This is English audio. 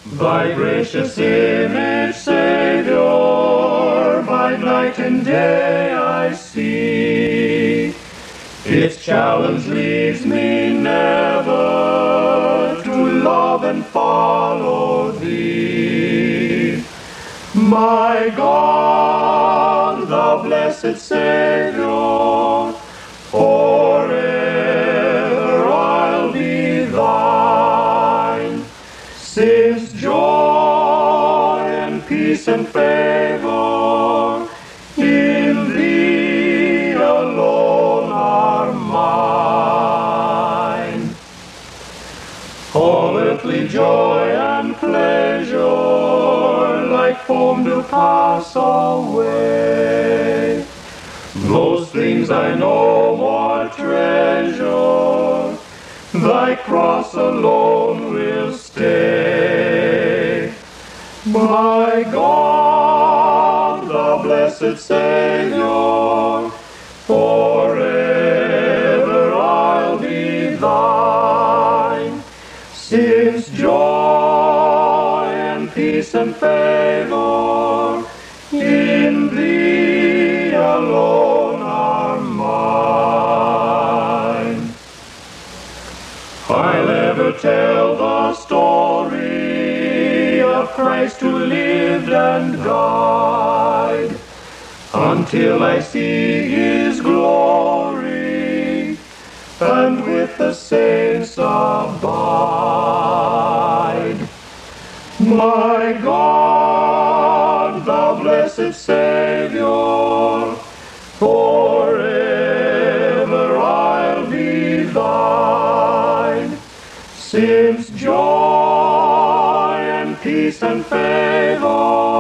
Thy gracious image, Saviour, by night and day I see. Its challenge leads me never to love and follow Thee. My God, thou blessed Saviour, forever I'll be Thine. Since joy and peace and favor in Thee alone are mine. All earthly joy and pleasure like foam do pass away. Those things I no more treasure, Thy cross alone will stay. My God, thou blessed Saviour, forever I'll be Thine. Since joy and peace and favor in Thee alone are mine. I'll ever tell the story of Christ who lived and died, until I see His glory and with the saints abide. My God, thou blessed Saviour, forever I'll be Thine. Since joy and peace and favor